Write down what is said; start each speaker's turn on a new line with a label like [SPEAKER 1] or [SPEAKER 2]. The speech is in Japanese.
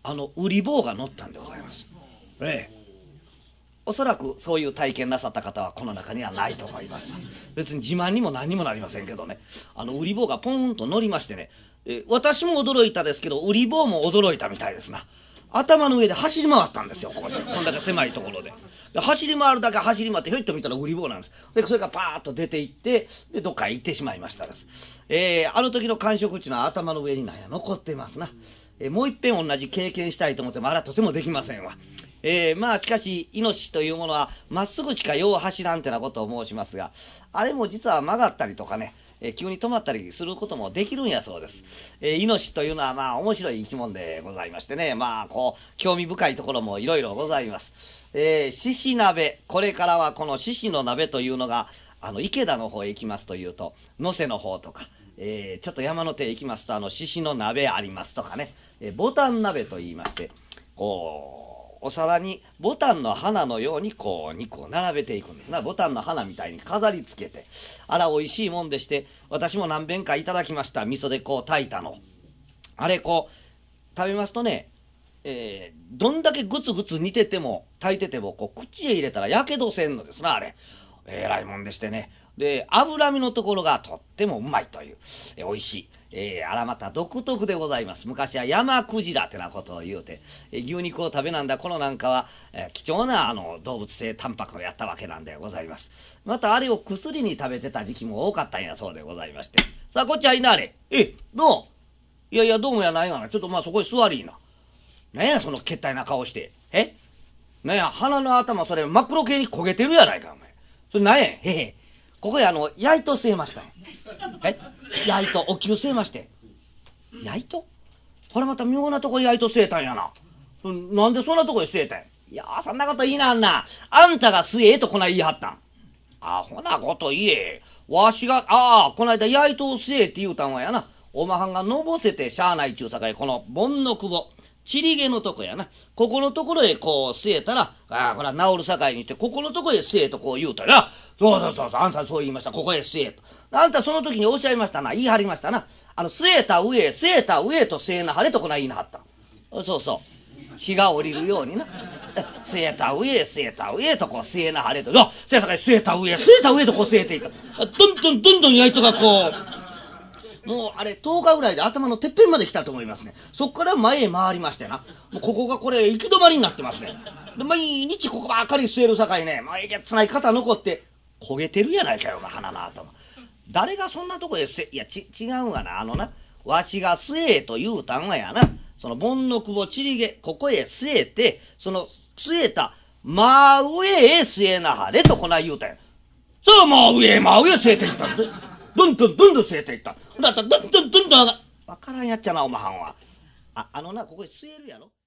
[SPEAKER 1] ウリ棒が乗ったんでございます。おそらくそういう体験なさった方はこの中にはないと思います。別に自慢にも何にもなりませんけどね、ウリ棒がポーンと乗りましてね、私も驚いたですけど、ウリ棒も驚いたみたいですな。頭の上で走り回ったんですよ、こんだけ狭いところで。走り回るだけ走り回って、ひょいっと見たらウリ棒なんです。で、それがパーッと出ていって、で、どっかへ行ってしまいましたです。あの時の感触っていうのは頭の上になんや残っていますな。もう一遍同じ経験したいと思っても、あらとてもできませんわ。まあしかし命というものはまっすぐしかよう走らんてなことを申しますが、あれも実は曲がったりとかね、急に止まったりすることもできるんやそうです。命というのはまあ面白い生き物でございましてね、まあこう興味深いところもいろいろございます。獅子鍋、これからはこの獅子の鍋というのが池田の方へ行きますというと、能勢の方とか、ちょっと山の手へ行きますと獅子の鍋ありますとかね、ボタン鍋と言いまして、こうお皿にボタンの花のようにこう肉を並べていくんですな。ボタンの花みたいに飾りつけて、あら美味しいもんでして、私も何遍かいただきました。味噌でこう炊いたの、あれこう食べますとね、どんだけグツグツ煮てても炊いててもこう口へ入れたらやけどせんのですな。あれえらいもんでしてね、で脂身のところがとってもうまいという、美味しい、あらまた独特でございます。昔は山クジラってなことを言うて、牛肉を食べなんだ頃なんかは、貴重な動物性タンパクをやったわけなんでございます。またあれを薬に食べてた時期も多かったんやそうでございまして、さあこっちはいなれ、どうも、いやいやどうもやないがな、ちょっとまあそこへ座りいな。なんやそのけったいな顔して、なんや鼻の頭それ真っ黒系に焦げてるやないかお前。それなんや、ここへやいと据えましたんやいとお灸据えまして、やいとこれまた妙なとこへやいと据えたんやな。なんでそんなとこへ据えたんや。いやそんなこといいな、あんたが据えとこない言いはったん。アホなこと言え。わしがこの間やいとを据えって言うたんはやな、おまはんがのぼせてしゃあないちゅうさかい、この盆の久保ちりげのとこやな、ここのところへこう据えたら、これは治るさかいにして、ここのところへ据えとこう言うたら、そう、あんたそう言いました、ここへ据えと。あんたその時におっしゃいましたな、言い張りましたな。据えた上と据えなはれとこない言いなはった。そう、日が降りるようにな。据えた上とこう据えなはれと。せやさかい据えた上とこう据えていった。どんどんやいとがこう、もうあれ10日ぐらいで頭のてっぺんまで来たと思いますね。そっから前へ回りましてな、もうここがこれ行き止まりになってますね。で毎日ここばっかり据えるさかいね、えげつない肩残って焦げてるやないかよ、鼻の頭。誰がそんなとこへいや違うがな、わしが据えと言うたんはやな、その盆の久保ちりげ、ここへ据えて、その据えた真上へ据えなはれとこない言うたんや。そう、真上据えていったんです。どんどん据えていった。だったらどんどん上がわからんやっちゃな、おまはんは。ここへ据えるやろ。